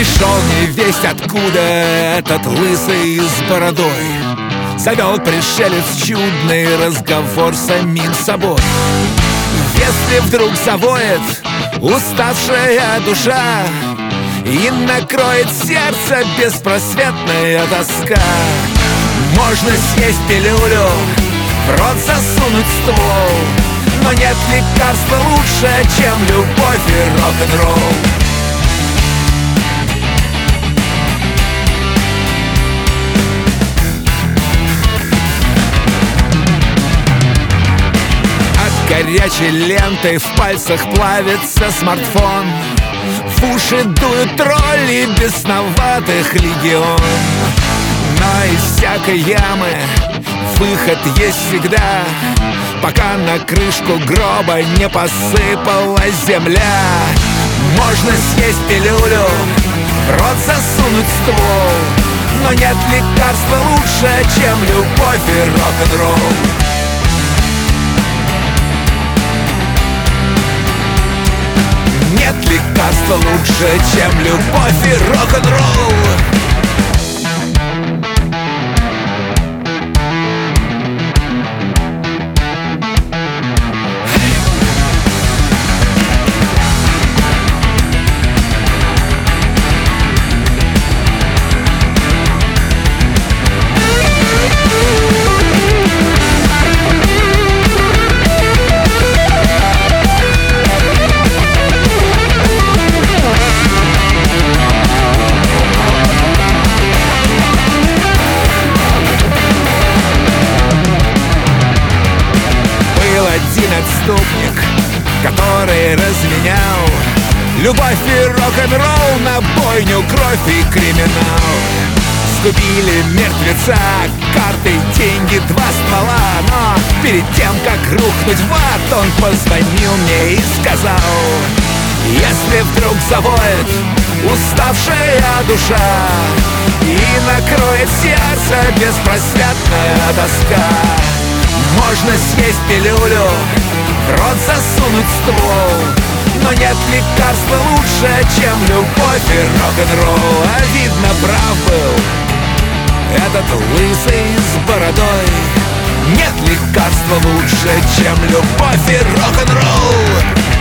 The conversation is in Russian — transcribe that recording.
Пришел невесть откуда этот лысый с бородой. Завел пришелец чудный разговор с самим собой. Если вдруг завоет уставшая душа и накроет сердце беспросветная тоска, можно съесть пилюлю, в рот засунуть ствол, но нет лекарства лучше, чем любовь и рок-н-ролл. Горячей лентой в пальцах плавится смартфон. В уши дуют тролли бесноватых легион. Но из всякой ямы выход есть всегда, пока на крышку гроба не посыпалась земля. Можно съесть пилюлю, в рот засунуть ствол, но нет лекарства лучше, чем любовь и рок-н-ролл. Нет лекарства лучше, чем любовь и рок-н-ролл. Один отступник, который разменял любовь и рок-н-ролл на бойню, кровь и криминал. Сгубили мертвеца, карты, деньги, два ствола. Но перед тем, как рухнуть в ад, он позвонил мне и сказал: если вдруг завоет уставшая душа и накроет сердце беспросветная тоска, можно съесть пилюлю, в рот засунуть ствол, но нет лекарства лучше, чем любовь и рок-н-ролл. А видно, прав был этот лысый с бородой. Нет лекарства лучше, чем любовь и рок-н-ролл.